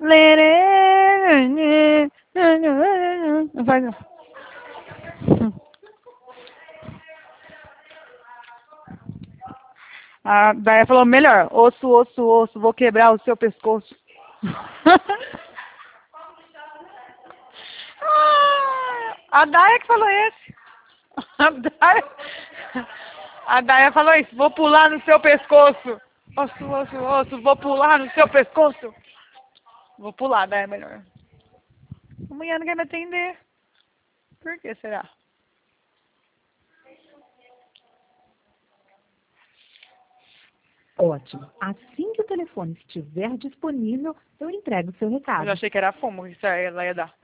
Não faz não. A Daia falou, melhor, osso, osso, osso, vou quebrar o seu pescoço. A Daia que falou esse. A Daia, a Daia falou isso, vou pular no seu pescoço. Osso, osso, osso, vou pular no seu pescoço. Vou pular, Daia, melhor. Amanhã não quer me atender. Por que será? Ótimo. Assim que o telefone estiver disponível, eu entrego o seu Eu já recado. achei que era fumo, isso aí ela ia dar.